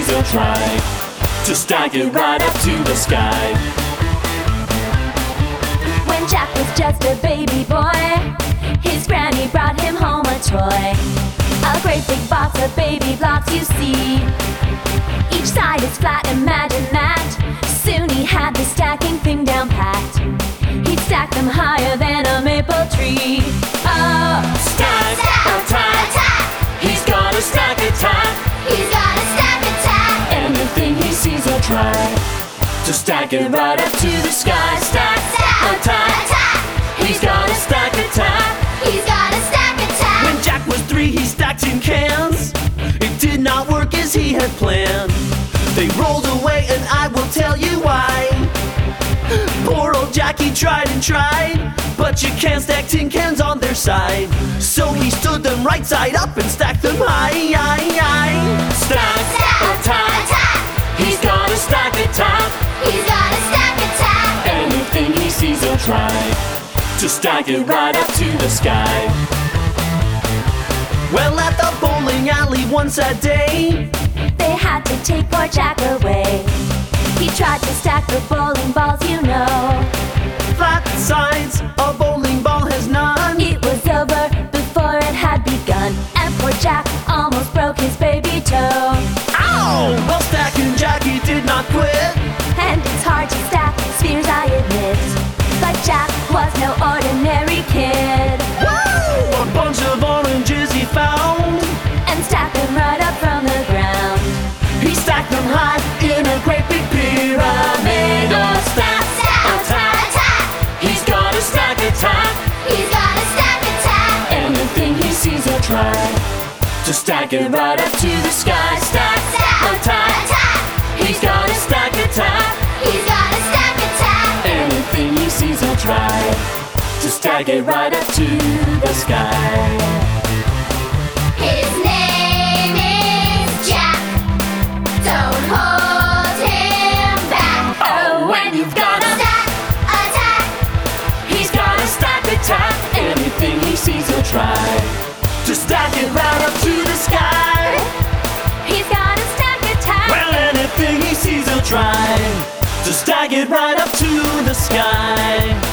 he'll try to stack it right up to the sky. When Jack was just a baby boy, his granny brought him home a toy. A great big box of baby blocks, you see. Each side is flat, imagine that. Soon he had the stacking thing down pat. He'd stack them higher than a maple tree. Oh, Stack, attack, he's got a stack attack. he's got a stack attack. Anything he sees he'll try to stack it right up to the sky. Stack, attack, he's got a stack attack. He's got a stack attack. When Jack was 3, he stacked tin cans. It did not work as he had planned. They rolled away and I will tell you why. Poor old Jackie tried and tried, but you can't stack tin cans on their side. So he stood them right side up and stacked them high. Stack, attack, he's got a stack attack. He's got a stack attack. Anything he sees he'll try to stack it right up to the sky. Well, at the bowling alley once a day, They had to take poor Jack away. He tried to stack the bowling balls, you know. flat sides, a bowling ball has none. It was over before it had begun, and poor Jack almost broke his baby toe. Ow! Well, stacking Jackie did not quit. And it's hard to stack spheres, I admit, but Jack was no ordinary kid. Woo! A bunch of oranges he found, And stacked them right up from the ground. he stacked them high in a great big pyramid. Oh, stack, attack, he's got a stack attack. He's got a stack attack. Anything he sees he'll try to stack it right up to the sky. Stack, attack, he's got a stack attack. He's got a stack attack. Anything he sees he'll try to stack it right up to the sky. His name is Jack. Don't hold him back. Oh, when you've got a Stack attack. he's got a stack attack. Anything he sees he'll try to stack it right up to the sky. He's got a stack attack. Well, anything he sees he'll try to stack it right up to the sky.